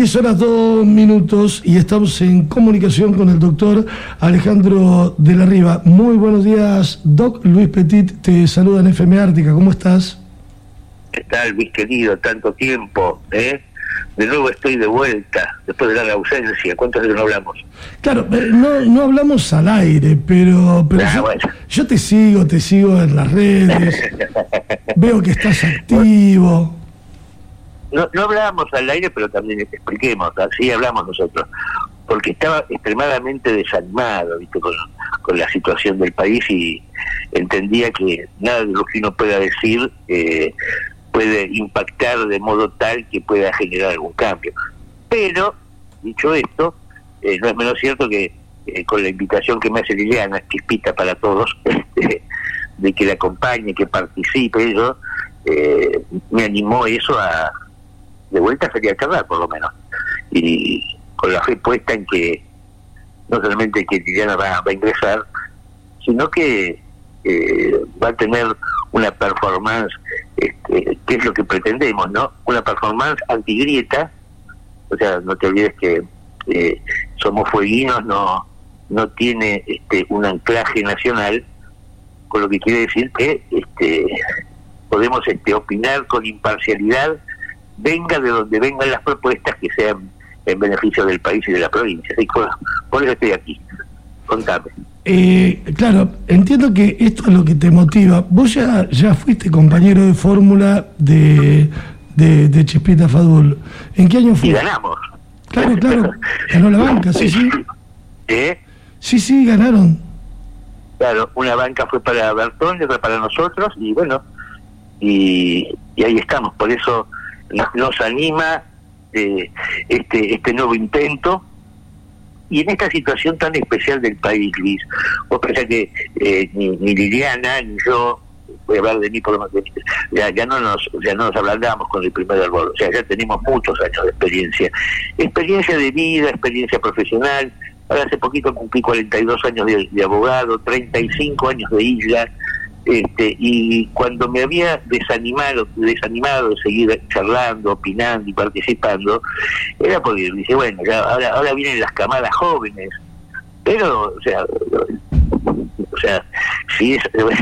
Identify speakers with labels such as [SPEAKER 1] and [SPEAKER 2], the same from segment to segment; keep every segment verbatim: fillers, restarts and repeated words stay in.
[SPEAKER 1] diez horas dos minutos y estamos en comunicación con el doctor Alejandro de la Riva. Muy buenos días, Doc. Luis Petit te saluda en F M Ártica. ¿Cómo estás?
[SPEAKER 2] ¿Qué tal, Luis querido? Tanto tiempo, ¿eh? De nuevo estoy de vuelta, después de larga ausencia. ¿Cuánto de que no hablamos?
[SPEAKER 1] Claro, no, no hablamos al aire, pero, pero
[SPEAKER 2] ah,
[SPEAKER 1] yo,
[SPEAKER 2] bueno.
[SPEAKER 1] yo te sigo, te sigo en las redes, veo que estás activo.
[SPEAKER 2] No, no hablábamos al aire, pero también expliquemos, así hablamos nosotros, porque estaba extremadamente desanimado, ¿viste? Con, con la situación del país y entendía que nada de lo que uno pueda decir eh, puede impactar de modo tal que pueda generar algún cambio. Pero, dicho esto, eh, no es menos cierto que eh, con la invitación que me hace Liliana, chispita para todos, este, de que la acompañe, que participe, yo, eh, me animó eso a, de vuelta sería charlar por lo menos, y con la fe puesta en que no solamente que Liliana va, va a ingresar, sino que eh, va a tener una performance, este, que es lo que pretendemos, ¿no? Una performance antigrieta. O sea, no te olvides que eh, Somos Fueguinos no no tiene este un anclaje nacional, con lo que quiere decir que este podemos este opinar con imparcialidad, venga de donde vengan las propuestas que sean en beneficio del país y de la provincia. Así que, por eso estoy aquí. Contame.
[SPEAKER 1] Eh, claro, entiendo que esto es lo que te motiva. Vos ya, ya fuiste compañero de fórmula de, de, de Chispita Fadul. ¿En qué año fue?
[SPEAKER 2] Y ganamos.
[SPEAKER 1] Claro, claro. Ganó la banca, sí, sí.
[SPEAKER 2] ¿Eh?
[SPEAKER 1] Sí, sí, ganaron.
[SPEAKER 2] Claro, una banca fue para Bertón y otra para nosotros, y bueno, y, y ahí estamos. Por eso nos, nos anima eh, este, este nuevo intento. Y en esta situación tan especial del país, Luis, vos pensás que eh, ni, ni Liliana ni yo, voy a hablar de mí por lo menos, ya, ya no nos ya no nos ablandamos con el primer árbol, o sea, ya tenemos muchos años de experiencia, experiencia de vida, experiencia profesional. Ahora hace poquito cumplí cuarenta y dos años de, de abogado, treinta y cinco años de isla, este, y cuando me había desanimado, desanimado de seguir charlando, opinando y participando, era porque dice, bueno, ya ahora, ahora vienen las camadas jóvenes, pero, o sea, o sea, si es, bueno,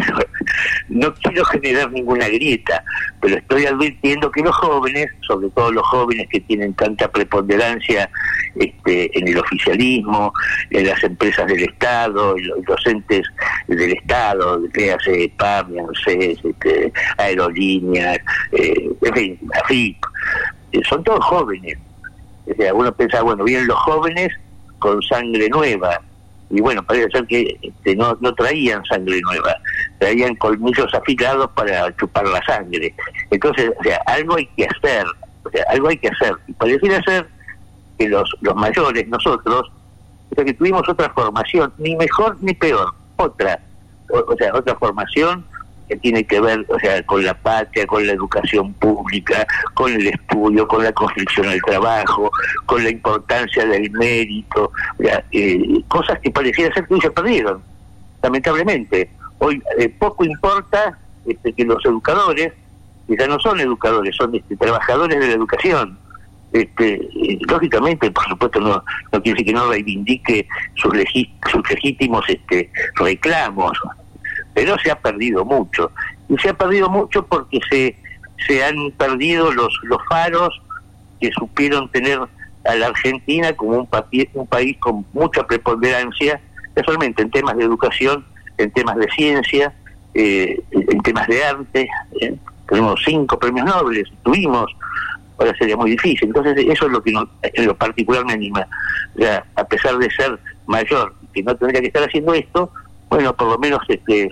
[SPEAKER 2] no quiero generar ninguna grieta, pero estoy advirtiendo que los jóvenes, sobre todo los jóvenes que tienen tanta preponderancia este, en el oficialismo, en las empresas del Estado, en los docentes del Estado, que hace P A M, ANSES, este, Aerolíneas, eh, en fin, AFIP, eh, son todos jóvenes. O sea, uno piensa, bueno, vienen los jóvenes con sangre nueva, y bueno, parece ser que este, no, no traían sangre nueva, traían colmillos afilados para chupar la sangre. Entonces, o sea, algo hay que hacer, o sea, algo hay que hacer, y pareciera ser que los, los mayores, nosotros, o sea, que tuvimos otra formación, ni mejor ni peor, otra, o, o sea, otra formación que tiene que ver, o sea, con la patria, con la educación pública, con el estudio, con la construcción del trabajo, con la importancia del mérito, o sea, eh, cosas que pareciera ser que hoy se perdieron, lamentablemente. Hoy eh, poco importa este, que los educadores, que ya no son educadores, son este, trabajadores de la educación. Este, eh, lógicamente, por supuesto, no, no quiere decir que no reivindique sus, legi- sus legítimos este, reclamos, pero se ha perdido mucho, y se ha perdido mucho porque se se han perdido los los faros que supieron tener a la Argentina como un, papi, un país con mucha preponderancia, no solamente en temas de educación, en temas de ciencia, eh, en temas de arte. ¿eh? Tenemos cinco premios Nobel, tuvimos, ahora sería muy difícil. Entonces eso es lo que nos, en lo particular me anima, o sea, a pesar de ser mayor, que no tendría que estar haciendo esto, bueno, por lo menos este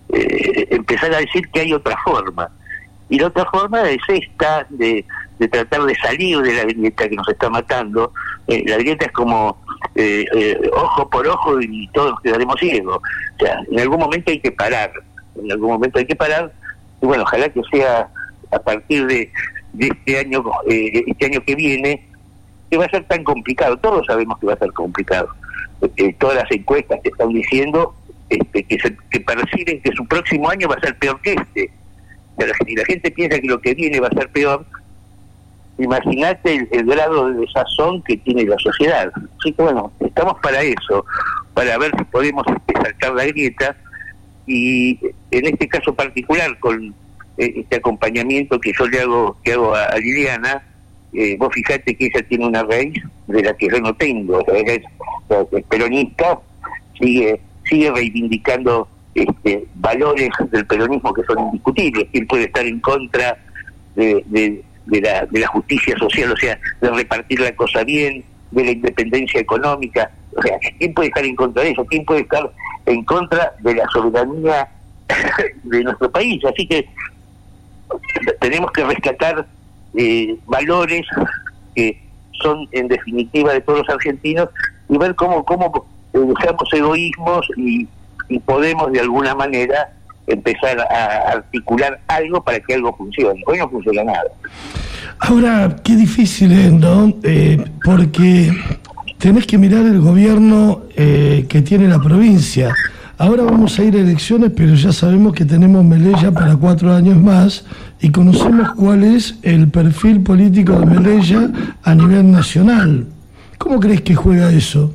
[SPEAKER 2] Eh, empezar a decir que hay otra forma, y la otra forma es esta de, de tratar de salir de la grieta que nos está matando. Eh, la grieta es como eh, eh, ojo por ojo y todos quedaremos ciegos. O sea, en algún momento hay que parar, en algún momento hay que parar, y bueno, ojalá que sea a partir de, de este año, eh, este año que viene, que va a ser tan complicado. Todos sabemos que va a ser complicado. Eh, todas las encuestas te están diciendo Este, que, se, que perciben que su próximo año va a ser peor que este. Pero si la gente piensa que lo que viene va a ser peor, imagínate el, el grado de desazón que tiene la sociedad. Así que bueno, estamos para eso, para ver si podemos este, sacar la grieta, y en este caso particular, con eh, este acompañamiento que yo le hago, que hago a, a Liliana, eh, vos fijate que ella tiene una raíz de la que yo no tengo. O sea, ella es, o sea, es peronista, sigue, sigue reivindicando este, valores del peronismo que son indiscutibles. ¿Quién puede estar en contra de, de, de, la, de la justicia social, o sea, de repartir la cosa bien, de la independencia económica? O sea, ¿quién puede estar en contra de eso? ¿Quién puede estar en contra de la soberanía de nuestro país? Así que tenemos que rescatar eh, valores que son en definitiva de todos los argentinos, y ver cómo, cómo eh, dejamos egoísmos y, y podemos de alguna manera empezar a articular algo para que algo funcione. Hoy no funciona nada.
[SPEAKER 1] Ahora, qué difícil es, ¿no? Eh, porque tenés que mirar el gobierno eh, que tiene la provincia. Ahora vamos a ir a elecciones, pero ya sabemos que tenemos Melella para cuatro años más y conocemos cuál es el perfil político de Melella a nivel nacional. ¿Cómo crees que juega eso?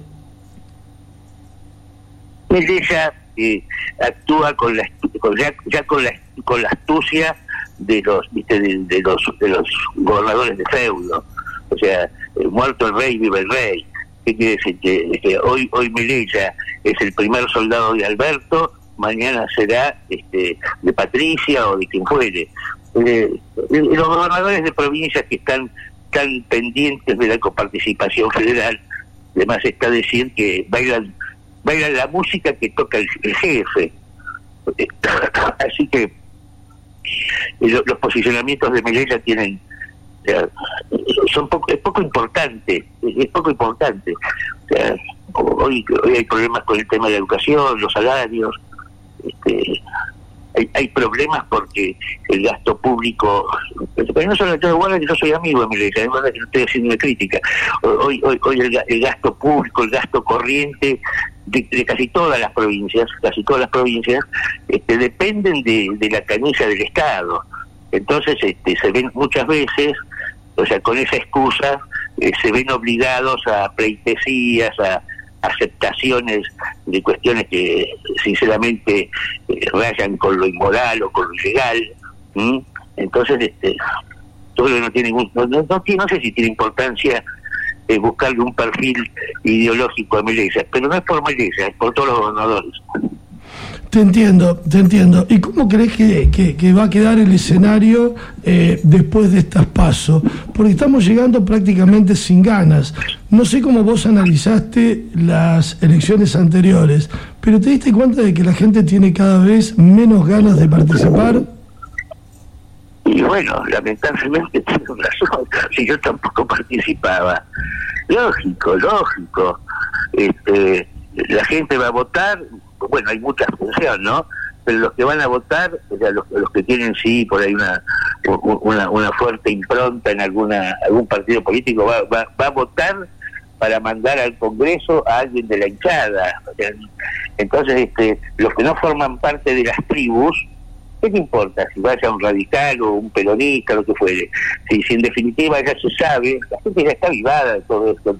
[SPEAKER 2] Melella eh, actúa con la con, ya, ya con la con la astucia de los viste de, de los de los gobernadores de feudo. O sea, eh, muerto el rey, vive el rey. ¿Qué quiere decir? Que, que hoy hoy Melella es el primer soldado de Alberto, mañana será este de Patricia o de quien fuere. Eh, los gobernadores de provincias que están tan pendientes de la coparticipación federal, además está decir que bailan bailan la música que toca el, el jefe. Así que eh, los posicionamientos de Melella tienen o sea, son poco, es poco importante, es poco importante. O sea, hoy, hoy hay problemas con el tema de la educación, los salarios, este, hay, hay problemas porque el gasto público, pero no solo yo, bueno, que yo soy amigo de Melella, es verdad que no estoy haciendo una crítica. Hoy, hoy, hoy el, el gasto público, el gasto corriente de, de casi todas las provincias, casi todas las provincias, este, dependen de, de la canilla del Estado. Entonces este, se ven muchas veces, o sea, con esa excusa, eh, se ven obligados a pleitesías, a aceptaciones de cuestiones que sinceramente eh, rayan con lo inmoral o con lo ilegal. ¿Mm? Entonces, este, todo no tiene ningún, no, no, no, no sé si tiene importancia eh, buscarle un perfil ideológico a Melella, pero no es por Melella, es por todos los gobernadores.
[SPEAKER 1] Te entiendo, te entiendo. ¿Y cómo crees que, que, que va a quedar el escenario eh, después de estas pasos? Porque estamos llegando prácticamente sin ganas. No sé cómo vos analizaste las elecciones anteriores, pero ¿te diste cuenta de que la gente tiene cada vez menos ganas de participar?
[SPEAKER 2] Y bueno, lamentablemente tengo razón, si yo tampoco participaba. Lógico, lógico. Este, la gente va a votar. Bueno, hay mucha función, ¿no? Pero los que van a votar, o sea, los, los que tienen sí por ahí una una, una fuerte impronta en alguna algún partido político, va, va, va a votar para mandar al Congreso a alguien de la hinchada. O sea, entonces, este, los que no forman parte de las tribus, ¿qué te importa si vaya un radical o un peronista, lo que fuere? Si, si en definitiva ya se sabe, la gente ya está avivada de todo esto.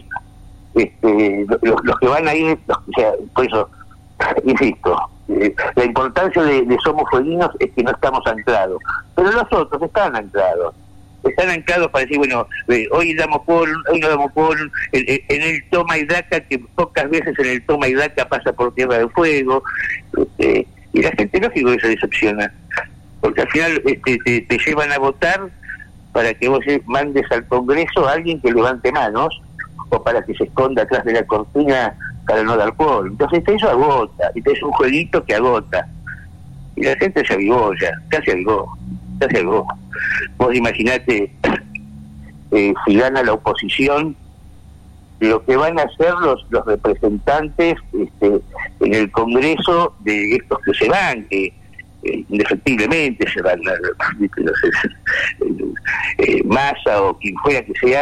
[SPEAKER 2] Este, los, los que van a ir, los, o sea, por eso, insisto, eh, la importancia de, de Somos Fueguinos es que no estamos anclados, pero los otros están anclados, están anclados para decir, bueno, eh, hoy damos por, hoy no damos por, en, en el toma y daca, que pocas veces en el toma y daca pasa por Tierra del Fuego, este, y la gente lógico que se decepciona, porque al final este, te, te llevan a votar para que vos mandes al Congreso a alguien que levante manos, o para que se esconda atrás de la cortina para no dar por. Entonces eso agota, y es un jueguito que agota. Y la gente se avivó ya, ya se avivó, ya se avivó. Vos imaginate, eh, si gana la oposición, lo que van a hacer los, los representantes este, en el Congreso de estos que se van, que eh, indefectiblemente se van a, no sé, eh, Massa o quien fuera que sea,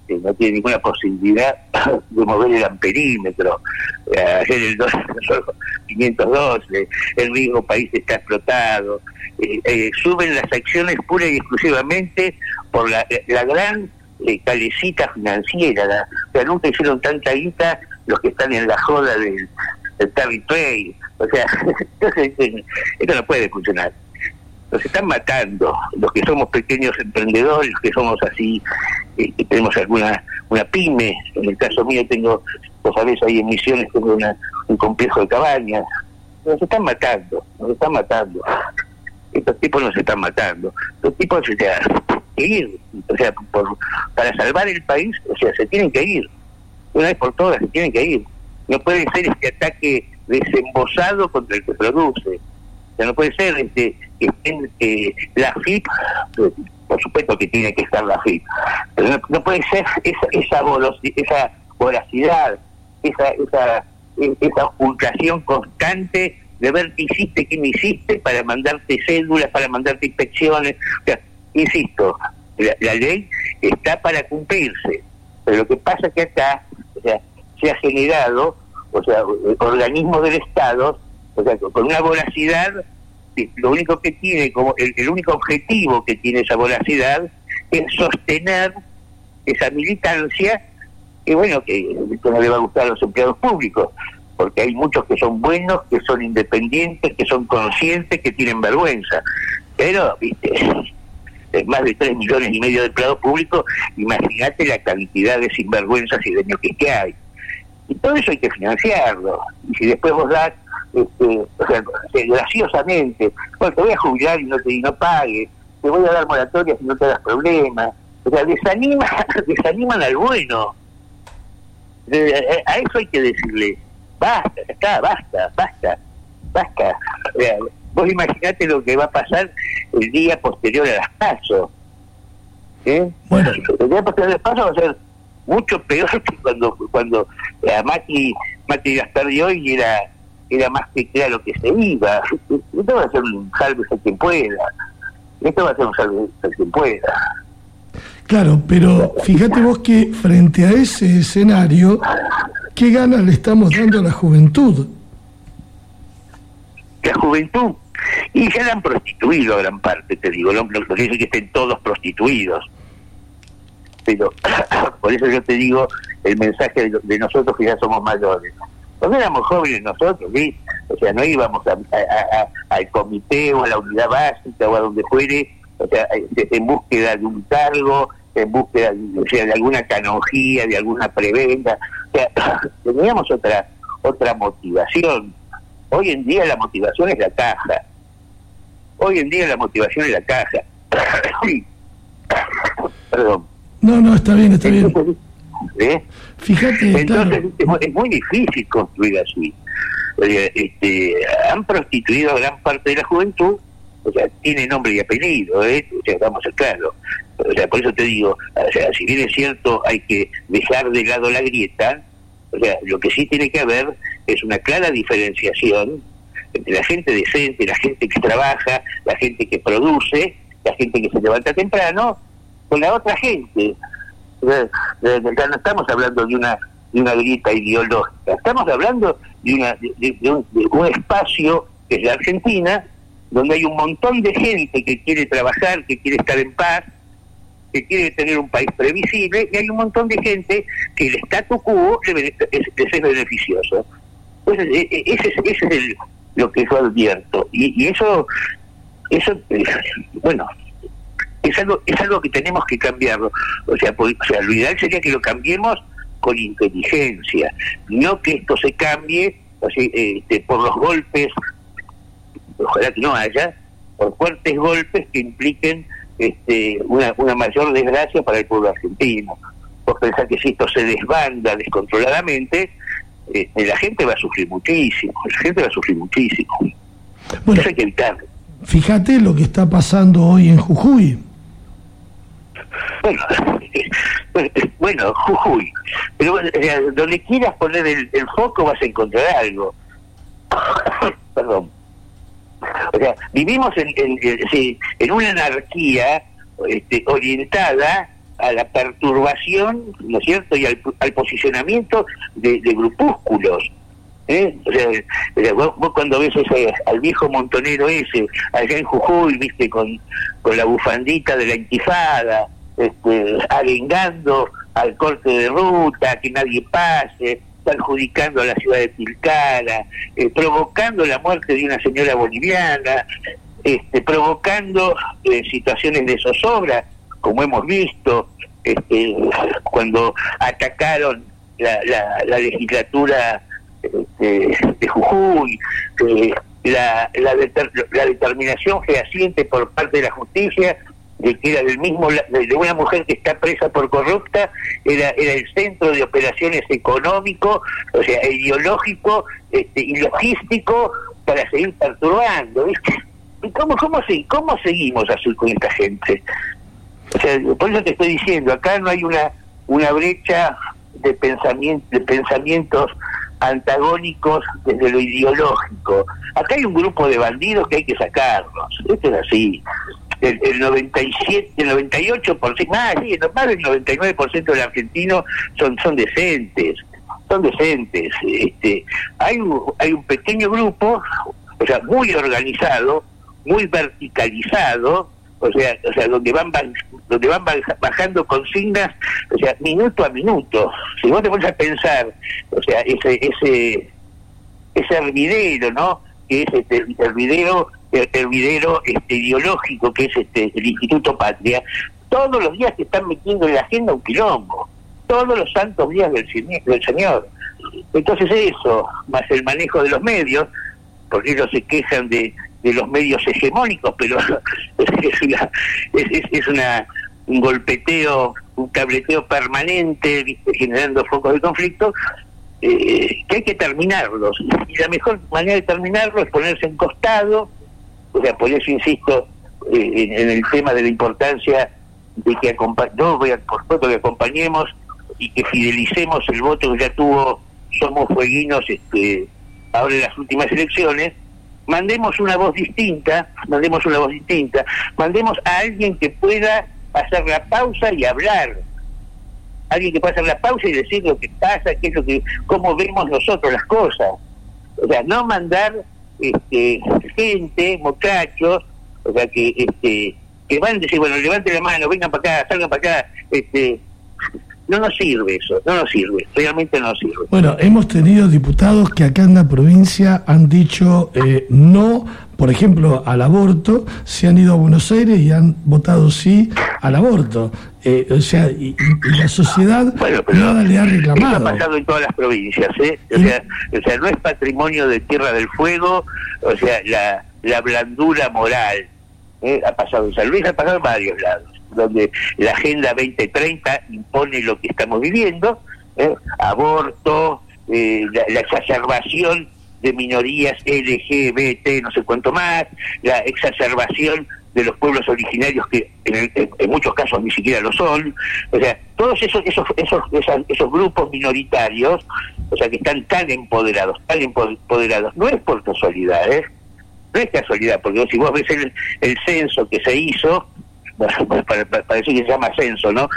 [SPEAKER 2] eh, no tiene ninguna posibilidad de mover el amperímetro. Eh, ayer el dólar quinientos doce, el mismo país está explotado. Eh, eh, suben las acciones pura y exclusivamente por la, la gran eh, calecita financiera. La, o sea, nunca hicieron tanta guita los que están en la joda del, del carry trade. O sea, entonces, esto no puede funcionar. Nos están matando, los que somos pequeños emprendedores, los que somos así, eh, que tenemos alguna una pyme. En el caso mío tengo, vos sabés, ahí en Misiones tengo una, un complejo de cabañas. Nos están matando, nos están matando. Estos tipos nos están matando. Los tipos, o sea, que ir, o sea, por, para salvar el país, o sea, se tienen que ir. Una vez por todas, se tienen que ir. No puede ser este ataque desembosado contra el que produce. O sea, no puede ser este que estén, eh, la F I P, por supuesto que tiene que estar la F I P, pero no, no puede ser esa esa, volosi, esa voracidad, esa esa esa ocultación constante de ver qué hiciste, qué no hiciste, para mandarte cédulas, para mandarte inspecciones. O sea, insisto, la, la ley está para cumplirse, pero lo que pasa es que acá, o sea, se ha generado, o sea, organismos del Estado, o sea, con una voracidad, lo único que tiene, como el, el único objetivo que tiene esa voracidad es sostener esa militancia, que bueno, que, que no le va a gustar a los empleados públicos, porque hay muchos que son buenos, que son independientes, que son conscientes, que tienen vergüenza. Pero, viste, más de tres millones y medio de empleados públicos, imagínate la cantidad de sinvergüenzas y de ñoquis que hay. Y todo eso hay que financiarlo. Y si después vos das, este, o sea, graciosamente, bueno, te voy a jubilar y no te y no pagues, te voy a dar moratorias y no te das problemas. O sea, desanima, desaniman al bueno. A eso hay que decirle, basta, está, basta, basta, basta. O sea, vos imaginate lo que va a pasar el día posterior a las PASO. ¿Eh? Bueno, el día posterior a las PASO va a ser mucho peor que cuando cuando a Macri Macri las perdió y era era más que claro que se iba. Esto va a ser un sálvese quien pueda. Esto va a ser un sálvese quien pueda.
[SPEAKER 1] Claro, pero fíjate vos que frente a ese escenario, ¿qué ganas le estamos dando a la juventud?
[SPEAKER 2] La juventud, y ya la han prostituido gran parte, te digo, no, no dice que estén todos prostituidos, pero por eso yo te digo el mensaje de, de nosotros que ya somos mayores. Cuando éramos jóvenes nosotros, ¿sí? O sea, no íbamos a, a, a, al comité o a la unidad básica o a donde fuere, o sea, en búsqueda de un cargo, en búsqueda de, o sea, de alguna canonjía, de alguna prebenda. O sea, teníamos otra otra motivación. Hoy en día la motivación es la caja. Hoy en día la motivación es la caja. Sí. Perdón.
[SPEAKER 1] No, no, está bien, está bien.
[SPEAKER 2] ¿Eh?
[SPEAKER 1] Fíjate,
[SPEAKER 2] entonces
[SPEAKER 1] claro.
[SPEAKER 2] Es muy difícil construir así. Este, han prostituido a gran parte de la juventud, o sea, tiene nombre y apellido, ¿eh? O sea, vamos a ser claros. O sea, por eso te digo, o sea, si bien es cierto, hay que dejar de lado la grieta, o sea, lo que sí tiene que haber es una clara diferenciación entre la gente decente, la gente que trabaja, la gente que produce, la gente que se levanta temprano, con la otra gente. O sea, no estamos hablando de una de una grieta ideológica, estamos hablando de una de, de, de, un, de un espacio que es la Argentina, donde hay un montón de gente que quiere trabajar, que quiere estar en paz, que quiere tener un país previsible, y hay un montón de gente que el statu quo les es beneficioso. Entonces, ese es, ese es el, lo que yo advierto. Y, y eso, eso bueno, es algo es algo que tenemos que cambiarlo. O sea, pues, o sea, lo ideal sería que lo cambiemos con inteligencia, no que esto se cambie o sea, este, por los golpes, ojalá que no haya, por fuertes golpes que impliquen este, una, una mayor desgracia para el pueblo argentino. Vos pensás que si esto se desbanda descontroladamente, eh, la gente va a sufrir muchísimo, la gente va a sufrir muchísimo.
[SPEAKER 1] Bueno,
[SPEAKER 2] eso hay que evitarlo.
[SPEAKER 1] Fíjate lo que está pasando hoy en Jujuy.
[SPEAKER 2] Bueno, bueno, Jujuy, pero bueno, donde quieras poner el, el foco vas a encontrar algo. Perdón. O sea, vivimos en, en, en, en una anarquía este, orientada a la perturbación, ¿no es cierto?, y al, al posicionamiento de, de grupúsculos. ¿Eh? O sea, vos, vos cuando ves ese, al viejo montonero ese allá en Jujuy, viste, con, con la bufandita de la intifada, este, arengando al corte de ruta, que nadie pase, perjudicando a la ciudad de Tilcara, eh, provocando la muerte de una señora boliviana, este, provocando eh, situaciones de zozobra, como hemos visto, este, cuando atacaron la, la, la legislatura de, de Jujuy, eh, la, la, deter, la determinación fehaciente por parte de la justicia de que era del mismo, de una mujer que está presa por corrupta, era, era el centro de operaciones económico, o sea, ideológico, este, y logístico para seguir perturbando, ¿viste? ¿Y cómo, cómo, cómo seguimos así con esta gente? O sea, por eso te estoy diciendo, acá no hay una una brecha de pensamiento, de pensamientos antagónicos desde lo ideológico. Acá hay un grupo de bandidos que hay que sacarlos. Esto es así. El, el noventa y siete, el noventa y ocho por ciento, más, sí, más del noventa y nueve por ciento del argentino son son decentes, son decentes. Este, hay un, hay un pequeño grupo, o sea, muy organizado, muy verticalizado, o sea, o sea, donde van donde van bajando consignas, o sea, minuto a minuto. Si vos te pones a pensar, o sea, ese ese ese hervidero, ¿no? Que es este el hervidero, el hervidero este ideológico que es este el Instituto Patria, todos los días te están metiendo en la agenda un quilombo, todos los santos días del, del Señor. Entonces eso, más el manejo de los medios, porque ellos se quejan de de los medios hegemónicos, pero es una, es, es, es una un golpeteo, un cableteo permanente, ¿viste? Generando focos de conflicto, eh, que hay que terminarlos. Y la mejor manera de terminarlo es ponerse en costado. O sea, por eso insisto eh, en, en el tema de la importancia de que acompa yo voy a, por supuesto que acompañemos y que fidelicemos el voto que ya tuvo Somos Fueguinos este, ahora en las últimas elecciones. Mandemos una voz distinta, mandemos una voz distinta, mandemos a alguien que pueda hacer la pausa y hablar, alguien que pueda hacer la pausa y decir lo que pasa, qué es lo que, cómo vemos nosotros las cosas. O sea, no mandar este, gente, muchachos, o sea, que este, que van a decir, bueno, levanten la mano, vengan para acá, salgan para acá, este, no nos sirve eso, no nos sirve, realmente no nos sirve.
[SPEAKER 1] Bueno, hemos tenido diputados que acá en la provincia han dicho eh, no, por ejemplo, al aborto, se han ido a Buenos Aires y han votado sí al aborto. Eh, o sea, y, y la sociedad
[SPEAKER 2] bueno, pero
[SPEAKER 1] nada le ha reclamado.
[SPEAKER 2] Eso ha pasado en todas las provincias, ¿eh? O sea, o sea, no es patrimonio de Tierra del Fuego, o sea, la, la blandura moral, ¿eh? Ha pasado en San Luis, ha pasado en varios lados, donde la Agenda veinte treinta impone lo que estamos viviendo, ¿eh? Aborto, eh, la, la exacerbación de minorías L G B T, no sé cuánto más, la exacerbación de los pueblos originarios que en, en, en muchos casos ni siquiera lo son. O sea, todos esos esos esos esos, esos grupos minoritarios, o sea, que están tan empoderados, tan empoderados, no es por casualidad, ¿eh? No es casualidad, porque si vos ves el, el censo que se hizo, bueno, para, para, para decir que se llama censo, ¿no?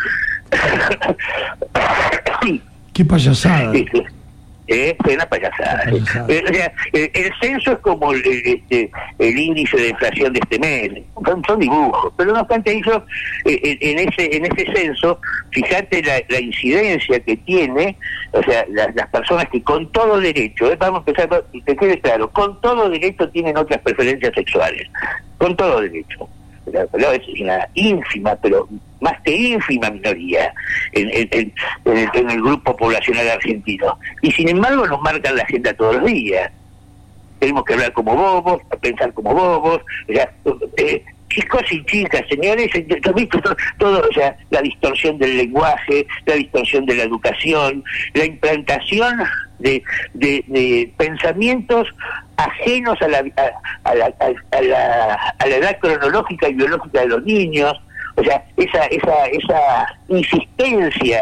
[SPEAKER 1] Qué payasada.
[SPEAKER 2] Es una payasada. payasada. Eh, o sea, el, el censo es como el, el, el índice de inflación de este mes. Son, son dibujos. Pero no obstante eso, eh, en ese en ese censo, fíjate la, la incidencia que tiene, o sea, la, las personas que con todo derecho, eh, vamos a empezar, que quede claro, con todo derecho tienen otras preferencias sexuales. Con todo derecho. Pero es una ínfima, pero más que ínfima minoría en, en, en, en, el, en el grupo poblacional argentino. Y sin embargo nos marcan la agenda todos los días. Tenemos que hablar como bobos, pensar como bobos, o sea, eh, chicos y chicas, señores, yo visto todo, todo, o sea, la distorsión del lenguaje, la distorsión de la educación, la implantación de, de, de pensamientos ajenos a la, a, a, la, a, la, a la edad cronológica y biológica de los niños. O sea, esa esa esa insistencia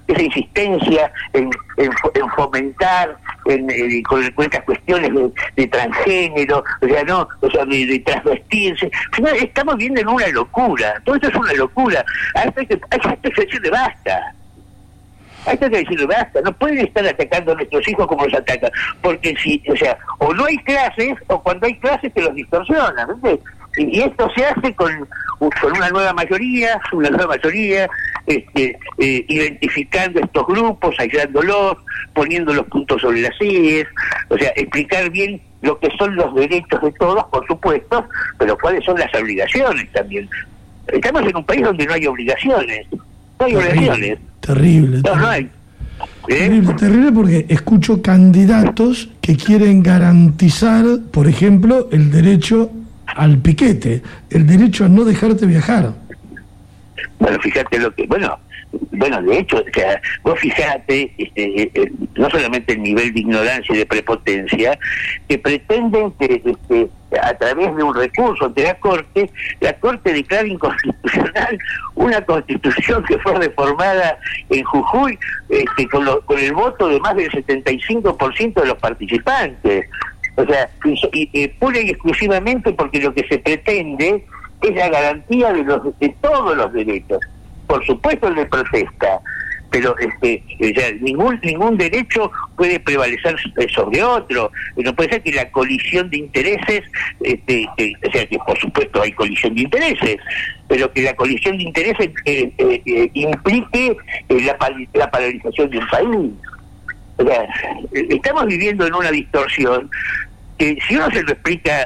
[SPEAKER 2] esa insistencia en, en, en fomentar en, en, con, con estas cuestiones de, de transgénero, o sea, no, o sea, de, de transvestirse. Estamos viendo en una locura, todo esto es una locura. Hay que, hay que decirle basta. Hay que decirle basta, no pueden estar atacando a nuestros hijos como los atacan, porque si, o sea, o no hay clases, o cuando hay clases te los distorsionan, ¿entiendes? Y, y esto se hace con, con una nueva mayoría, una nueva mayoría, este, eh, identificando estos grupos, aislándolos, poniendo los puntos sobre las íes, o sea, explicar bien lo que son los derechos de todos, por supuesto, pero cuáles son las obligaciones también. Estamos en un país donde no hay obligaciones, no hay
[SPEAKER 1] terrible,
[SPEAKER 2] obligaciones.
[SPEAKER 1] Terrible,
[SPEAKER 2] no,
[SPEAKER 1] terrible.
[SPEAKER 2] No hay. ¿Eh?
[SPEAKER 1] Terrible, terrible porque escucho candidatos que quieren garantizar, por ejemplo, el derecho al piquete, el derecho a no dejarte viajar.
[SPEAKER 2] Bueno, fíjate lo que, bueno, bueno, de hecho, o sea, vos fijate, este, eh, no solamente el nivel de ignorancia y de prepotencia, que pretenden que este, a través de un recurso ante la Corte, la Corte declara inconstitucional una constitución que fue reformada en Jujuy este, con, lo, con el voto de más del setenta y cinco por ciento de los participantes. O sea, y, y, pura y exclusivamente porque lo que se pretende es la garantía de los de todos los derechos, por supuesto el de protesta, pero este o sea, ningún ningún derecho puede prevalecer sobre otro. No puede ser que la colisión de intereses, este, que, o sea, que por supuesto hay colisión de intereses, pero que la colisión de intereses eh, eh, eh, implique eh, la, la paralización de un país. O sea, estamos viviendo en una distorsión que si uno se lo explica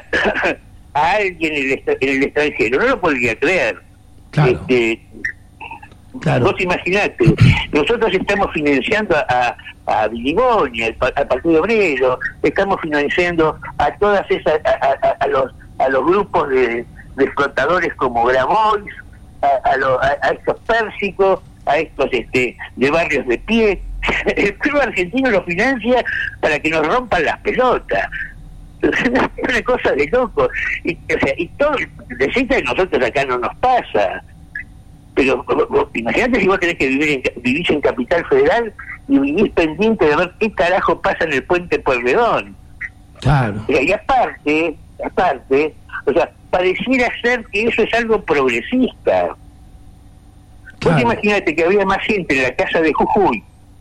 [SPEAKER 2] a alguien en el, extra, en el extranjero, no lo podría creer.
[SPEAKER 1] Claro.
[SPEAKER 2] Este,
[SPEAKER 1] claro.
[SPEAKER 2] Vos imaginate, nosotros estamos financiando a, a, a Viliboni, al, al Partido Obrero, estamos financiando a todas esas, a, a, a los a los grupos de, de explotadores como Grabois, a, a, lo, a, a estos pérsicos, a estos este de barrios de pie. El club argentino lo financia para que nos rompan las pelotas. Es una cosa de loco. Y, o sea, y todo, decir que nosotros acá no nos pasa. Pero vos, imagínate si vos tenés que vivir en, vivís en Capital Federal y vivís pendiente de ver qué carajo pasa en el puente Pueyrredón.
[SPEAKER 1] Claro.
[SPEAKER 2] O sea, y aparte, aparte, o sea, pareciera ser que eso es algo progresista. Claro. Vos imaginate que había más gente en la casa de Jujuy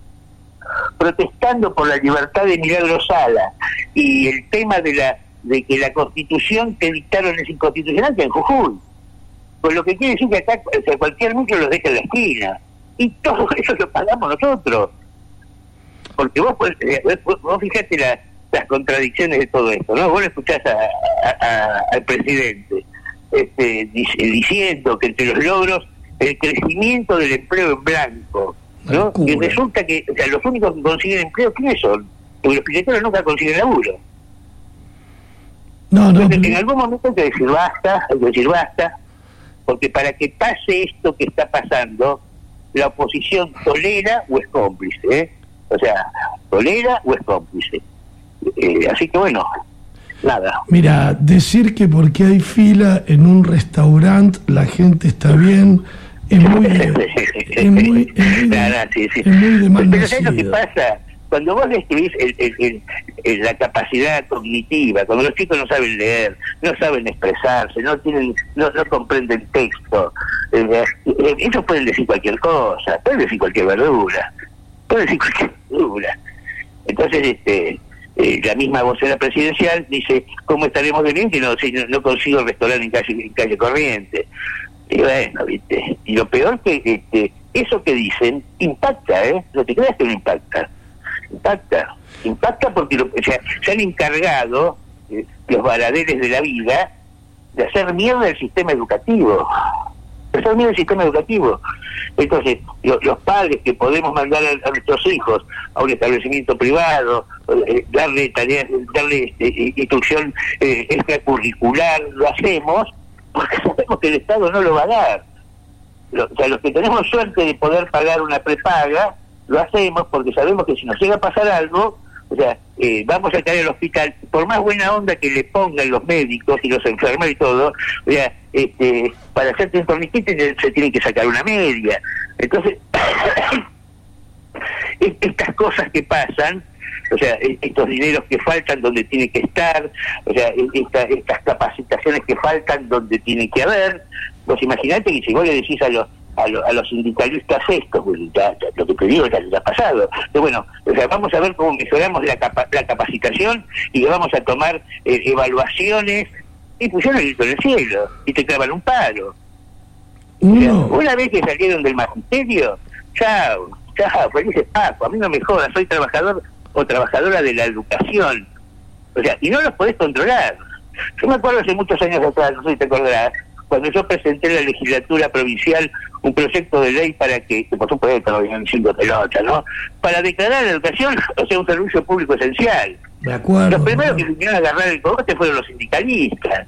[SPEAKER 2] protestando por la libertad de Milagro Sala y el tema de la de que la Constitución que dictaron es inconstitucional que en Jujuy, con lo que quiere decir que acá o sea, cualquier micro los deja en la esquina y todo eso lo pagamos nosotros, porque vos vos, vos fijate la, las contradicciones de todo esto, ¿no? Vos lo escuchás a, a, a, al presidente este, diciendo que entre los logros el crecimiento del empleo en blanco, ¿no? Y resulta que o sea, los únicos que consiguen empleo, ¿quiénes son? Porque los piqueteros nunca consiguen laburo.
[SPEAKER 1] No, no,
[SPEAKER 2] Entonces,
[SPEAKER 1] pero...
[SPEAKER 2] en algún momento hay que decir basta, hay que decir basta, porque para que pase esto que está pasando, la oposición tolera o es cómplice, ¿eh? O sea, tolera o es cómplice. Eh, así que bueno, nada.
[SPEAKER 1] Mira, decir que porque hay fila en un restaurante la gente está bien es muy es muy es muy,
[SPEAKER 2] Nada, sí, sí.
[SPEAKER 1] es muy de mal
[SPEAKER 2] Pero ¿sabes
[SPEAKER 1] nacido.
[SPEAKER 2] lo que pasa? Cuando vos describís el, el, el, el, la capacidad cognitiva, cuando los chicos no saben leer, no saben expresarse, no tienen, no, no comprenden texto, eh, eh, ellos pueden decir cualquier cosa, pueden decir cualquier verdura, pueden decir cualquier verdura. Entonces, este, eh, la misma vocera presidencial dice, ¿cómo estaremos de bien que no, si no, no consigo el restaurante en calle, en calle Corriente? Y bueno, viste, y lo peor que este, eso que dicen impacta, ¿eh? No te creas que no impacta. Impacta, impacta porque lo, o sea, se han encargado eh, los baraderes de la vida de hacer mierda el sistema educativo, de hacer mierda el sistema educativo. Entonces, lo, los padres que podemos mandar a, a nuestros hijos a un establecimiento privado, eh, darle tareas, darle este, instrucción eh, extracurricular, lo hacemos porque sabemos que el Estado no lo va a dar. Lo, o sea, los que tenemos suerte de poder pagar una prepaga, lo hacemos porque sabemos que si nos llega a pasar algo, o sea, eh, vamos a caer al hospital, por más buena onda que le pongan los médicos y los enfermeros y todo, o sea, este, para hacerte un torniquete se tiene que sacar una media. Entonces, estas cosas que pasan, o sea, estos dineros que faltan donde tiene que estar, o sea, esta, estas capacitaciones que faltan donde tiene que haber. Vos imaginate que si vos le decís a los a, lo, a los sindicalistas esto, pues ya, ya, lo que te digo ya les ha pasado. Pero bueno, o sea, vamos a ver cómo mejoramos la, capa, la capacitación y que vamos a tomar eh, evaluaciones y pusieron el grito en el cielo y te clavan un palo. O sea, una vez que salieron del magisterio, chao, chao, felices Paco, a mí no me jodas, soy trabajador o trabajadora de la educación. O sea, y no los podés controlar. Yo me acuerdo hace muchos años atrás, no sé si te acordás, cuando yo presenté en la legislatura provincial un proyecto de ley para que, que por supuesto no venían diciendo pelota, ¿no? Para declarar la educación, o sea, un servicio público esencial.
[SPEAKER 1] De acuerdo.
[SPEAKER 2] Los primeros que se vinieron a agarrar el cogote fueron los sindicalistas.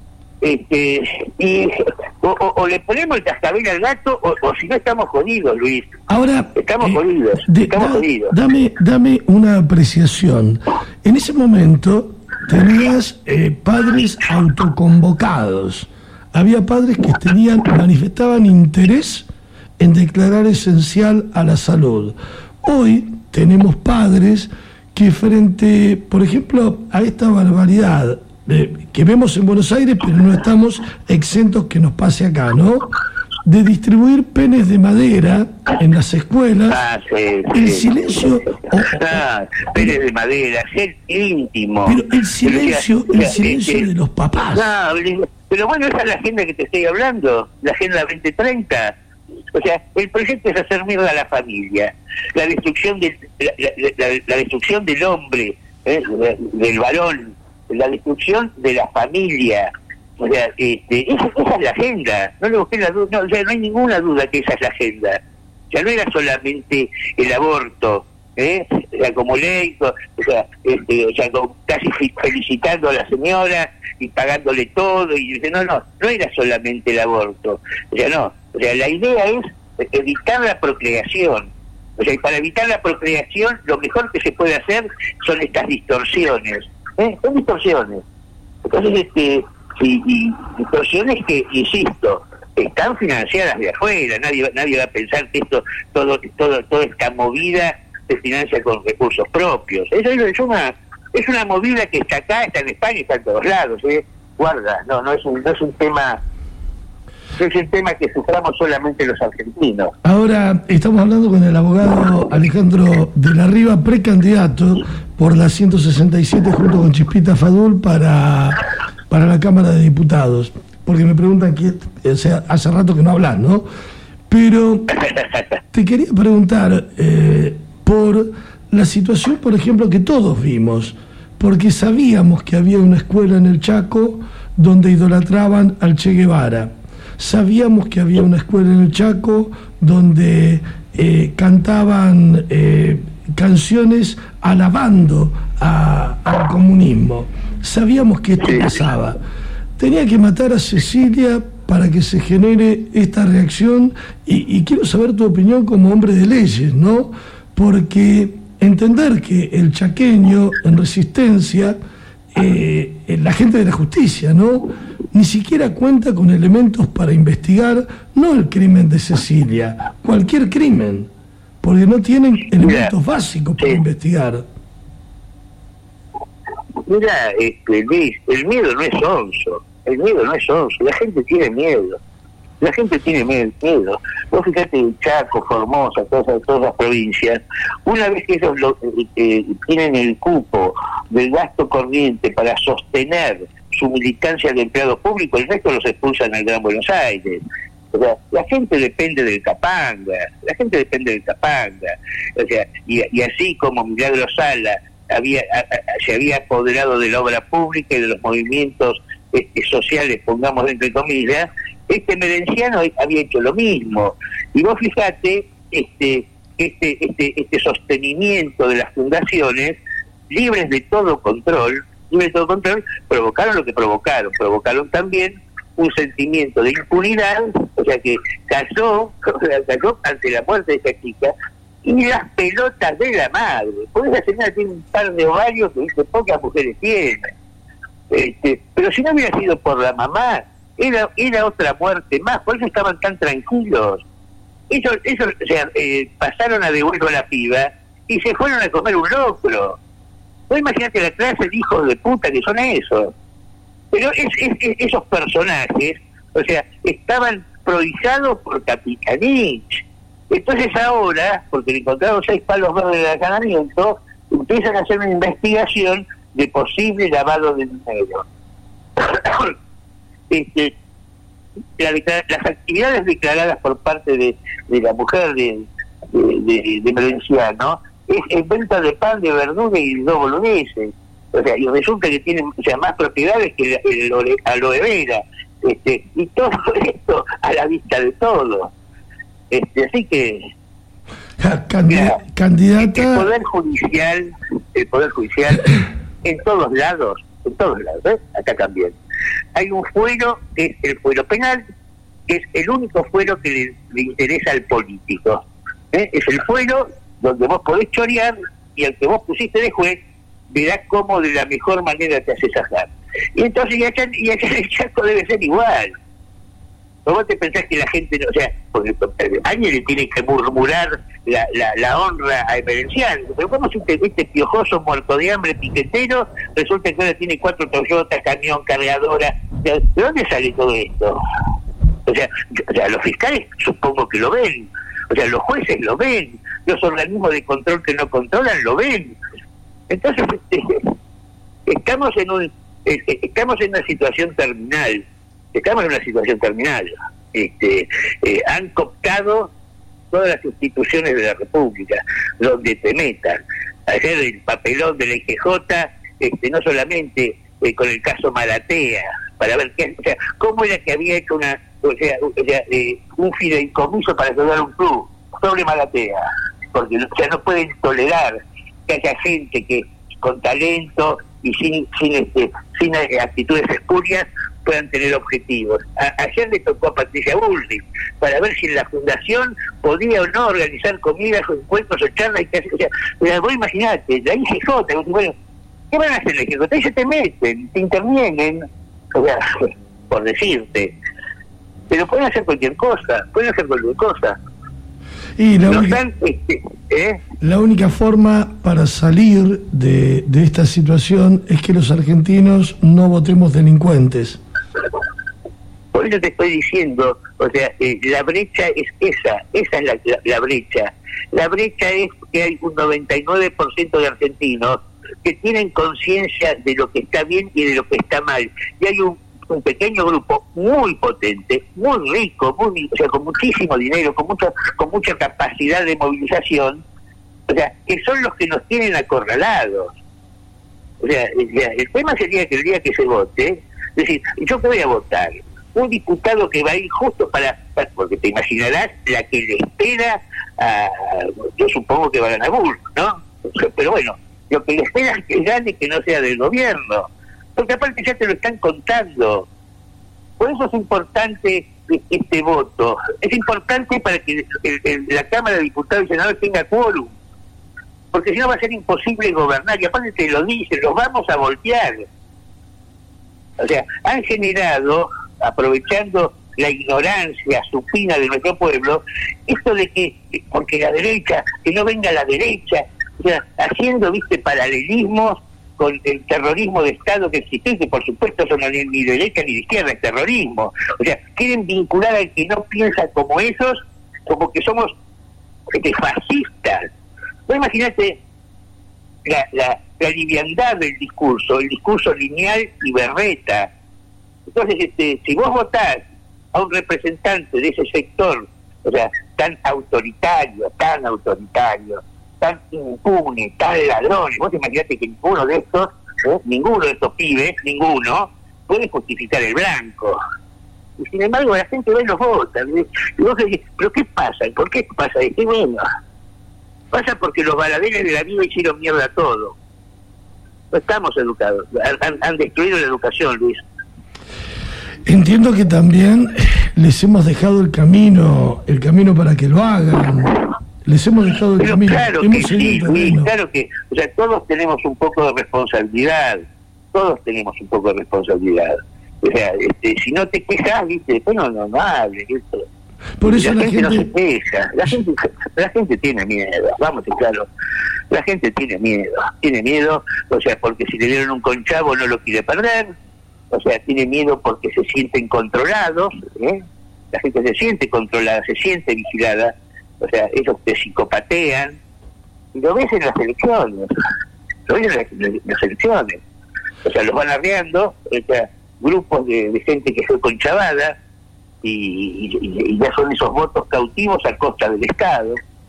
[SPEAKER 2] Este, y o, o, o le ponemos el cascabel al gato o, o si no estamos jodidos, Luis.
[SPEAKER 1] Ahora
[SPEAKER 2] estamos
[SPEAKER 1] eh,
[SPEAKER 2] jodidos,
[SPEAKER 1] de,
[SPEAKER 2] estamos
[SPEAKER 1] da,
[SPEAKER 2] jodidos.
[SPEAKER 1] Dame, dame una apreciación. En ese momento tenías eh, padres autoconvocados. Había padres que tenían, manifestaban interés en declarar esencial a la salud. Hoy tenemos padres que frente, por ejemplo, a esta barbaridad eh, que vemos en Buenos Aires, pero no estamos exentos que nos pase acá, ¿no? De distribuir penes de madera en las escuelas,
[SPEAKER 2] ah, sí,
[SPEAKER 1] el
[SPEAKER 2] sí.
[SPEAKER 1] silencio... Oh,
[SPEAKER 2] ah, penes de madera, ser íntimo.
[SPEAKER 1] Pero el silencio,
[SPEAKER 2] o sea,
[SPEAKER 1] el silencio
[SPEAKER 2] este,
[SPEAKER 1] de los papás.
[SPEAKER 2] No, pero bueno, esa es la agenda que te estoy hablando, la agenda veinte treinta. O sea, el proyecto es hacer mierda a la familia, la destrucción del, la, la, la, la destrucción del hombre, ¿eh? del varón, la destrucción de la familia. O sea, este, esa, esa es la agenda. No le busqué la duda, no, o sea, no hay ninguna duda que esa es la agenda. O sea, no era solamente el aborto, ¿eh? O sea, como ley, o sea, este, o sea, casi felicitando a la señora y pagándole todo y dice, no, no, no era solamente el aborto. O sea, no. O sea, la idea es evitar la procreación. O sea, y para evitar la procreación, lo mejor que se puede hacer son estas distorsiones. ¿Eh? Son distorsiones. Entonces, este, y, y distorsiones que, insisto, están financiadas de afuera. Nadie, nadie va a pensar que esto, todo, todo, toda esta movida se financia con recursos propios. Eso es una, es una movida que está acá, está en España, está en todos lados. ¿eh? Guarda, no, no es un, no es un tema. Es un tema que suframos solamente los argentinos.
[SPEAKER 1] Ahora estamos hablando con el abogado Alejandro de la Riva, precandidato por la ciento sesenta y siete junto con Chispita Fadul para, para la Cámara de Diputados. Porque me preguntan, que, o sea, hace rato que no hablas, ¿no? Pero te quería preguntar eh, por la situación, por ejemplo, que todos vimos, porque sabíamos que había una escuela en el Chaco donde idolatraban al Che Guevara. Sabíamos que había una escuela en el Chaco donde eh, cantaban eh, canciones alabando a, al comunismo. Sabíamos que esto pasaba. Tenía que matar a Cecilia para que se genere esta reacción y, y quiero saber tu opinión como hombre de leyes, ¿no? Porque entender que el chaqueño en resistencia, eh, la gente de la justicia, ¿no?, ni siquiera cuenta con elementos para investigar, no el crimen de Cecilia, cualquier crimen, porque no tienen elementos Mira, básicos para sí. investigar.
[SPEAKER 2] Mira, este, Luis, el miedo no es onzo, el miedo no es onzo, la gente tiene miedo, la gente tiene miedo. Vos fíjate en Chaco, Formosa, todas, todas las provincias, una vez que ellos lo, eh, tienen el cupo del gasto corriente para sostener su militancia de empleado público, el resto los expulsan al Gran Buenos Aires. O sea, la gente depende del Capanga, la gente depende del Capanga. O sea, y, y así como Milagro Sala había, a, a, se había apoderado de la obra pública y de los movimientos este, sociales, pongamos entre comillas, este Merenciano había hecho lo mismo. Y vos fijate, este, este, este, este sostenimiento de las fundaciones, libres de todo control, de todo control, provocaron lo que provocaron, provocaron también un sentimiento de impunidad, o sea que cayó, cayó ante la muerte de esa chica, y las pelotas de la madre, porque esa señora tiene un par de ovarios que dice pocas mujeres tienen, este, pero si no hubiera sido por la mamá, era, era otra muerte más, por eso estaban tan tranquilos, Ellos, ellos o sea, eh, pasaron a devuelvo a la piba y se fueron a comer un locro. Vos imaginate la clase de hijos de puta que son esos. Pero es, es, es, esos personajes, o sea, estaban prodigados por Capitanich. Entonces ahora, porque le encontraron seis palos verdes de allanamiento, empiezan a hacer una investigación de posible lavado de dinero. este, la, las actividades declaradas por parte de, de la mujer de, de, de, de Merenciano es en venta de pan, de verdura y de dos boludeces. O sea, y resulta que tienen, o sea, más propiedades que el, el aloe vera. Este, y todo esto a la vista de todo. Este, así que
[SPEAKER 1] Candid mira, candidata
[SPEAKER 2] el poder judicial, el poder judicial en todos lados, en todos lados, ¿eh? Acá también hay un fuero que es el fuero penal, que es el único fuero que le, le interesa al político, ¿eh? Es el fuero donde vos podés chorear y al que vos pusiste de juez verás cómo de la mejor manera te hace sacar. Y entonces y acá, y acá el Chaco debe ser igual. ¿Vos te pensás que la gente, no, o sea, porque alguien le tiene que murmurar la, la, la honra a Merenciano? Pero ¿cómo si este, este piojoso muerto de hambre piquetero resulta que ahora tiene cuatro Toyota, camión, cargadora? ¿De dónde sale todo esto? O sea, o sea, los fiscales supongo que lo ven, o sea, los jueces lo ven, los organismos de control que no controlan lo ven. Entonces, este, estamos en un, estamos en una situación terminal. Estamos en una situación terminal. Este, eh, han cooptado todas las instituciones de la República, donde te metan. Ayer el papelón de la I G J, este, no solamente eh, con el caso Malatea, para ver qué, o sea, cómo era que había hecho una, o sea, o sea eh, un fideicomiso para ayudar a un club sobre Malatea, porque o sea, no pueden tolerar que haya gente que con talento y sin sin este, sin actitudes espurias puedan tener objetivos. A, ayer le tocó a Patricia Bullrich para ver si en la fundación podía o no organizar comidas o encuentros o charlas y casi, o sea, vos imaginate, la I G J, bueno, ¿qué van a hacer la I G J? Ahí se te meten, te intervienen, o sea, por decirte, pero pueden hacer cualquier cosa, pueden hacer cualquier cosa.
[SPEAKER 1] Y la, única, dan, este, ¿eh? la única forma para salir de, de esta situación es que los argentinos no votemos delincuentes.
[SPEAKER 2] Por eso te estoy diciendo, o sea, eh, la brecha es esa, esa es la, la, la brecha. La brecha es que hay un noventa y nueve por ciento de argentinos que tienen conciencia de lo que está bien y de lo que está mal. Y hay un, un pequeño grupo muy potente, muy rico, muy, o sea, con muchísimo dinero, con mucha, con mucha capacidad de movilización, o sea, que son los que nos tienen acorralados. O sea, el, el tema sería que el día que se vote, es decir, ¿yo qué voy a votar? Un diputado que va a ir justo para, para porque te imaginarás la que le espera a, yo supongo que va a ganar Bull, ¿no? Pero bueno, lo que le espera es que gane, que no sea del gobierno, porque aparte ya te lo están contando. Por eso es importante este voto, es importante para que el, el, la Cámara de Diputados y Senadores tenga quórum, porque si no va a ser imposible gobernar, y aparte te lo dicen, los vamos a voltear. O sea, han generado, aprovechando la ignorancia supina de nuestro pueblo, esto de que, porque la derecha, que no venga la derecha, o sea, haciendo, viste, paralelismos con el terrorismo de Estado que existe, que por supuesto eso no es ni derecha ni de izquierda, es terrorismo. O sea, quieren vincular al que no piensa como esos, como que somos este, fascistas. Vos imaginate la, la, la liviandad del discurso, el discurso lineal y berreta. Entonces, este, si vos votás a un representante de ese sector, o sea, tan autoritario, tan autoritario, tan impune, tan ladrón, vos imaginate que ninguno de estos, ¿eh? ninguno de estos pibes, ninguno, puede justificar el blanco. Y sin embargo la gente va y los vota. Y vos decís, ¿pero qué pasa? ¿Por qué pasa esto? Y bueno, pasa porque los baladeres de la vida hicieron mierda a todo. No estamos educados, han, han destruido la educación, Luis.
[SPEAKER 1] Entiendo que también les hemos dejado el camino, el camino para que lo hagan. Les hemos dejado el
[SPEAKER 2] Pero
[SPEAKER 1] camino.
[SPEAKER 2] Claro
[SPEAKER 1] hemos
[SPEAKER 2] que sí, Luis, claro que, o sea, todos tenemos un poco de responsabilidad, todos tenemos un poco de responsabilidad. O sea, este, si no te quejas, viste, después no, no, no hables, esto.
[SPEAKER 1] Por eso
[SPEAKER 2] la,
[SPEAKER 1] la
[SPEAKER 2] gente,
[SPEAKER 1] gente
[SPEAKER 2] no se queja, la gente, la gente tiene miedo, vamos, claro, la gente tiene miedo, tiene miedo, o sea, porque si le dieron un conchavo no lo quiere perder, o sea, tiene miedo porque se sienten controlados, ¿eh? La gente se siente controlada, se siente vigilada, o sea, ellos te psicopatean, y lo ves en las elecciones, lo ves en las, en las elecciones, o sea, los van arreando, o sea, grupos de, de gente que fue conchavada, y, y, y ya son esos votos cautivos a costa del Estado.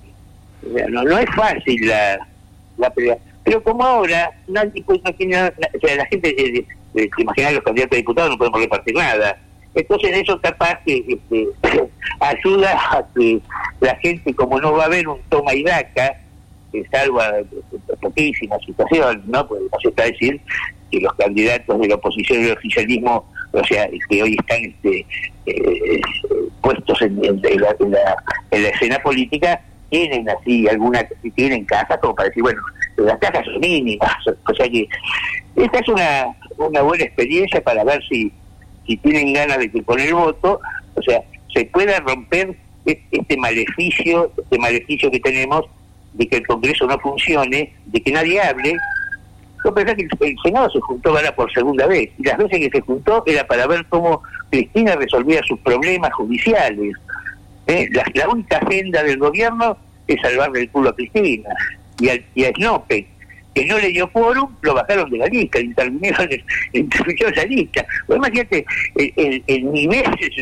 [SPEAKER 2] O sea, no, no es fácil la, la pelea, pero como ahora nadie, pues, no tiene, o sea, la gente, eh, eh, te imaginas, los candidatos a diputados no podemos repartir nada, entonces eso capaz que este, ayuda a que la gente, como no va a haber un toma y daca, que salva poquísimas situaciones, ¿no? Porque no se está a decir que los candidatos de la oposición y del oficialismo, o sea, que hoy están este, eh, puestos en, en, en, la, en, la, en la escena política, tienen así alguna, tienen casas como para decir, bueno, las casas son mínimas, o sea que esta es una, una buena experiencia para ver si si tienen ganas de que con el voto, o sea, se pueda romper este maleficio, este maleficio que tenemos de que el Congreso no funcione, de que nadie hable. Yo pensé que el, el Senado se juntó ahora por segunda vez, y las veces que se juntó era para ver cómo Cristina resolvía sus problemas judiciales. ¿Eh? La, la única agenda del gobierno es salvarle el culo a Cristina, y, al, y a Snope, que no le dio quórum, lo bajaron de la lista, intervinieron en la lista. Pues imagínate el, el, el nivel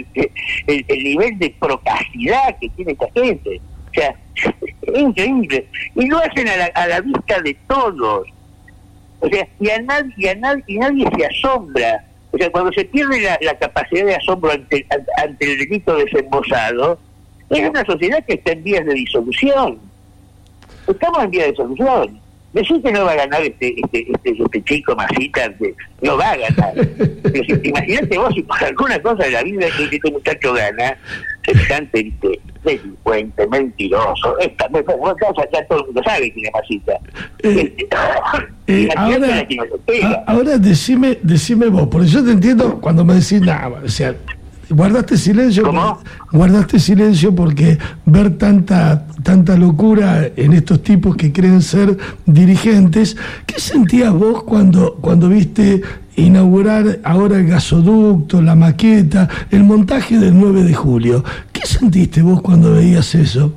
[SPEAKER 2] el, el nivel de procacidad que tiene esta gente. O sea, es increíble. Y lo hacen a la, a la vista de todos. O sea, y a nadie, y a nadie, y nadie se asombra. O sea, cuando se pierde la, la capacidad de asombro ante, ante el delito desembosado, es una sociedad que está en vías de disolución. Estamos en vías de disolución. Decir que no va a ganar este este este, este chico Masita, no va a ganar. Pero si, imagínate vos, si por alguna cosa de la vida que este muchacho gana, semejante este, delincuente, mentiroso, esta, bueno, ya, ya todo el mundo sabe quién es Masita.
[SPEAKER 1] Eh, eh, ahora, a, ahora decime, decime vos, por eso te entiendo cuando me decís nada, o sea, guardaste silencio.
[SPEAKER 2] ¿Cómo?
[SPEAKER 1] Guardaste silencio porque ver tanta tanta locura en estos tipos que creen ser dirigentes. ¿Qué sentías vos cuando cuando viste inaugurar ahora el gasoducto, la maqueta, el montaje del nueve de julio? ¿Qué sentiste vos cuando veías eso?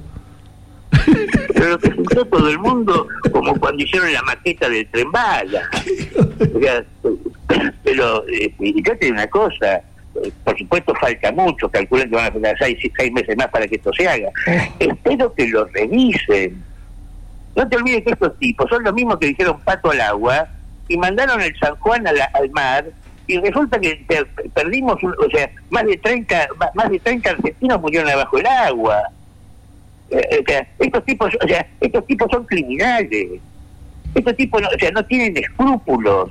[SPEAKER 2] Pero lo que sintió todo el mundo, como cuando hicieron la maqueta del Tren Bala. O sea, pero eh, fíjate una cosa, por supuesto falta mucho, calculan que van a faltar seis, seis meses más para que esto se haga. Espero que lo revisen. No te olvides que estos tipos son los mismos que dijeron pato al agua y mandaron el San Juan a la, al mar, y resulta que perdimos, un, o sea, más de treinta más de treinta argentinos murieron abajo del agua. Eh, o sea, estos tipos, o sea, estos tipos son criminales. Estos tipos, no, o sea, no tienen escrúpulos.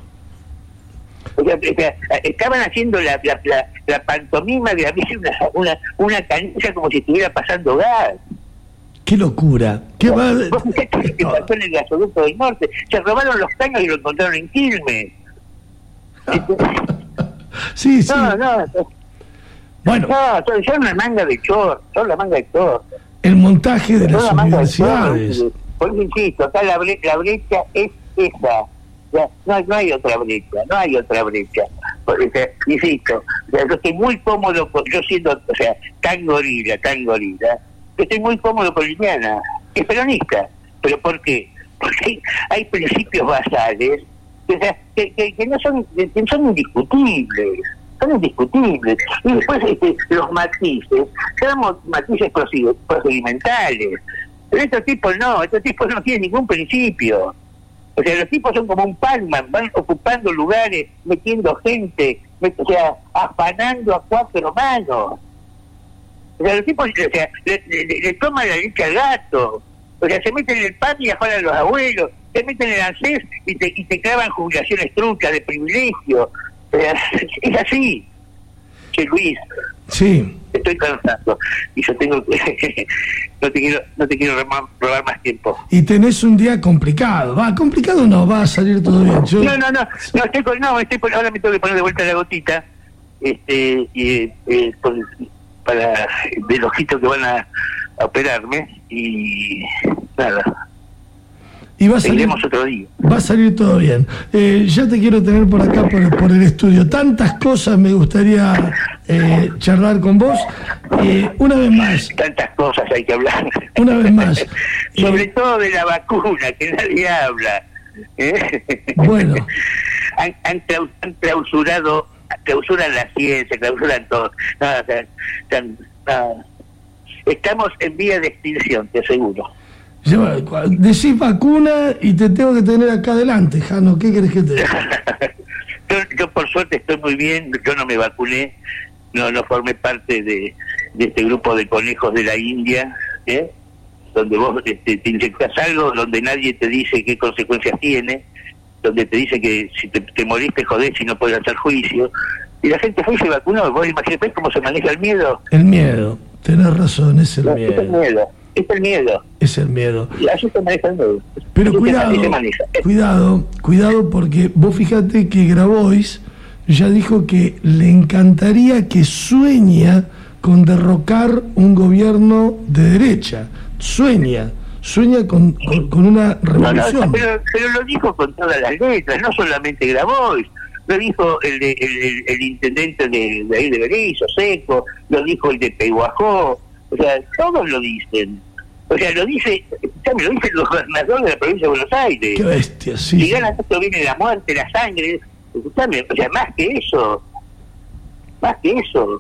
[SPEAKER 2] O sea, o sea, estaban haciendo la, la, la, la pantomima de abrir una, una, una canilla como si estuviera pasando gas.
[SPEAKER 1] ¡Qué locura! ¿Qué va?
[SPEAKER 2] ¿Vos fijate que pasó en el gasoducto del norte? Se robaron los caños y lo encontraron en Quilmes.
[SPEAKER 1] Sí, sí.
[SPEAKER 2] No, no.
[SPEAKER 1] Bueno.
[SPEAKER 2] No, son, son una manga de chor, son la manga de chor.
[SPEAKER 1] El montaje de
[SPEAKER 2] son
[SPEAKER 1] las universidades.
[SPEAKER 2] De Por eso insisto, acá la, bre la brecha es esa. Ya, no, no hay otra brecha, no hay otra brecha. Porque, insisto, yo estoy muy cómodo, con, yo siendo, o sea, tan gorila, tan gorila, yo estoy muy cómodo con Liliana, que es peronista. ¿Pero por qué? Porque hay, hay principios basales que, o sea, que, que, que no son, que son indiscutibles, son indiscutibles. Y después este, los matices, tenemos matices procedimentales. Pero estos tipos no, estos tipos no tienen ningún principio. O sea, los tipos son como un Pac-Man, van ocupando lugares, metiendo gente, met o sea, afanando a cuatro manos. O sea, los tipos, o sea, le, le, le toman la leche al gato. O sea, se meten en el patio y afanan a los abuelos, se meten en el ANSES y te, y te clavan jubilaciones truchas de privilegio. O sea, es así. Che, Luis.
[SPEAKER 1] Sí.
[SPEAKER 2] Estoy cansado y yo tengo que no te quiero no te quiero robar más tiempo.
[SPEAKER 1] Y tenés un día complicado. Va, complicado no, va a salir todo bien. Yo...
[SPEAKER 2] No, no, no, no estoy con, no, estoy con, ahora me tengo que poner de vuelta la gotita. Este y eh, con, para del ojito que van a, a operarme y nada.
[SPEAKER 1] Y va a salir,
[SPEAKER 2] otro día.
[SPEAKER 1] Va a salir todo bien. Eh, ya te quiero tener por acá, por, por el estudio. Tantas cosas me gustaría eh, charlar con vos. Eh, una vez más.
[SPEAKER 2] Tantas cosas hay que hablar.
[SPEAKER 1] Una vez más.
[SPEAKER 2] Sobre
[SPEAKER 1] eh,
[SPEAKER 2] todo de la vacuna, que nadie habla. ¿Eh?
[SPEAKER 1] Bueno.
[SPEAKER 2] han, han, han clausurado, clausuran la ciencia, clausuran todo. Nada, nada, nada. Estamos en vía de extinción, te aseguro.
[SPEAKER 1] Decís vacuna y te tengo que tener acá adelante, Jano. ¿Qué querés que te diga?
[SPEAKER 2] yo, yo por suerte estoy muy bien. Yo no me vacuné, no no formé parte de, de este grupo de conejos de la India, ¿eh? Donde vos este, te inyectás algo, donde nadie te dice qué consecuencias tiene, donde te dice que si te, te morís te jodés y no puedes hacer juicio. Y la gente fue y se vacunó. ¿Vos imaginás cómo se maneja el miedo?
[SPEAKER 1] El miedo, tenés razón, es el
[SPEAKER 2] no,
[SPEAKER 1] miedo.
[SPEAKER 2] Es el miedo. Es el miedo.
[SPEAKER 1] Es el miedo.
[SPEAKER 2] Y así se maneja el miedo.
[SPEAKER 1] Pero así cuidado, se maneja. cuidado, cuidado, porque vos fíjate que Grabois ya dijo que le encantaría, que sueña con derrocar un gobierno de derecha. Sueña, sueña con, con, con una revolución.
[SPEAKER 2] No, no, pero, pero lo dijo con todas las letras, no solamente Grabois. Lo dijo el, de, el, el, el intendente de, de ahí de Berizo, Seco, lo dijo el de Pehuajó. O sea, todos lo dicen. O sea, lo dice, me lo dice el gobernador de la provincia de Buenos Aires.
[SPEAKER 1] Qué bestia, sí.
[SPEAKER 2] Si gana esto viene la muerte, la sangre. Escuchame, o sea, más que eso. Más que eso.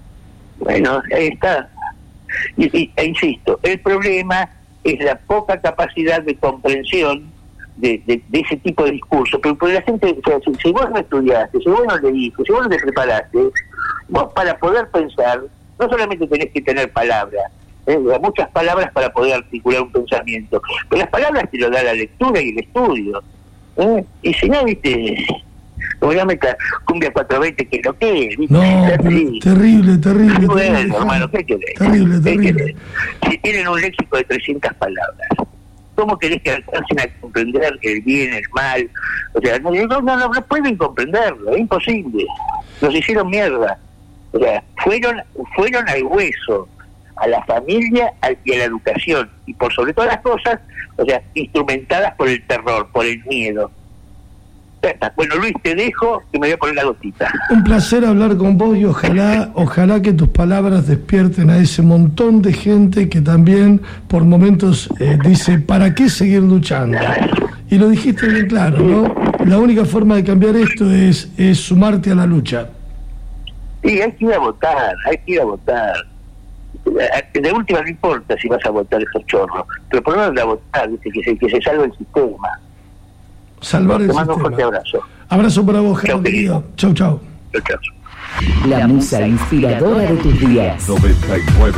[SPEAKER 2] Bueno, ahí está. Y, y, e insisto, el problema es la poca capacidad de comprensión de, de, de ese tipo de discurso. Pero, pero la gente, o sea, si, si vos no estudiaste, si vos no leíste, si vos no te preparaste, vos para poder pensar, no solamente tenés que tener palabras, ¿eh? muchas palabras para poder articular un pensamiento, pero las palabras te lo da la lectura y el estudio. ¿eh? Y si no, viste, como la meta Cumbia cuatrocientos veinte, que lo que es, ¿viste?
[SPEAKER 1] No, terrible, terrible, terrible.
[SPEAKER 2] Bueno,
[SPEAKER 1] terrible,
[SPEAKER 2] hermano, ¿qué querés?
[SPEAKER 1] Terrible, terrible.
[SPEAKER 2] Si tienen un léxico de trescientas palabras, ¿cómo querés que alcancen a comprender el bien, el mal? O sea, no, no, no, no pueden comprenderlo, es imposible. Nos hicieron mierda. O sea, fueron, fueron al hueso, a la familia y a la educación, y por sobre todas las cosas, o sea, instrumentadas por el terror, por el miedo. Bueno, Luis, te dejo, que me voy a poner la gotita.
[SPEAKER 1] Un placer hablar con vos y ojalá, ojalá que tus palabras despierten a ese montón de gente que también por momentos eh, dice, ¿para qué seguir luchando? Y lo dijiste bien claro, ¿no? La única forma de cambiar esto es, es sumarte a la lucha.
[SPEAKER 2] Sí, hay que ir a votar, hay que ir a votar. De última no importa si vas a votar esos chorros, pero por lo menos a votar, ¿viste? Que, se, que se salve el sistema.
[SPEAKER 1] Salvar el
[SPEAKER 2] sistema. Te mando un fuerte
[SPEAKER 1] abrazo. Abrazo para vos, Gerardo, querido. Chau, chau.
[SPEAKER 2] Chau, chau.
[SPEAKER 3] La musa inspiradora de tus días.
[SPEAKER 4] noventa y nueve